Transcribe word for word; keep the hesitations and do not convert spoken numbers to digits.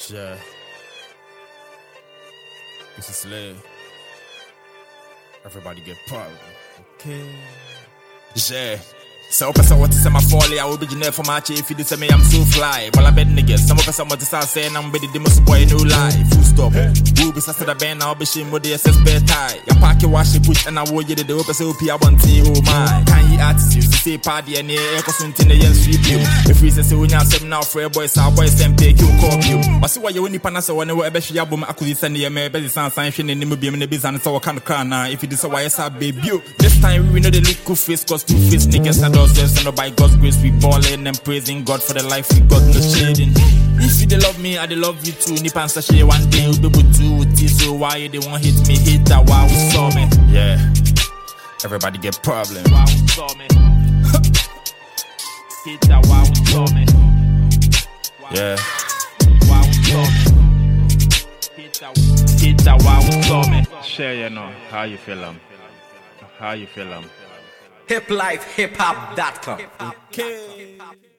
Yeah. This is Slay. Everybody get problem. Okay. Yeah. So person what to say my folly, I will be generic for my chief. If you say me, I'm so fly. But I bet niggas, some of us want to start saying I'm ready to most boy new life. Full stop. Who be said the band, I'll be shame with the S S B tie. Ya pack your wash, push and I will get the open so P I want to oh my. Can you artist you say party and yeah, echo something the young sweep you. If we say when you have seven now for boys, our boys and take you call you. But see why you only panas or whenever I bet you album I could send you a maybe sound sign in the movie in the business so I can't cry now. If it is a Y S R baby. This time we know the liquid face cause two face niggas and and by God's grace we ballin' and praising God for the life we got no shading. If you they love me, I they love you too. Nip and sachet one day we'll be able to with you. So why they won't hit me, hit that while we saw me. Yeah, everybody get problem. While we saw me. Hit that while we saw me. Yeah. While we saw me. Hit that, hit that while we saw me. Share you know how you feel um. How you feel um. hip life hip hop dot com. Okay.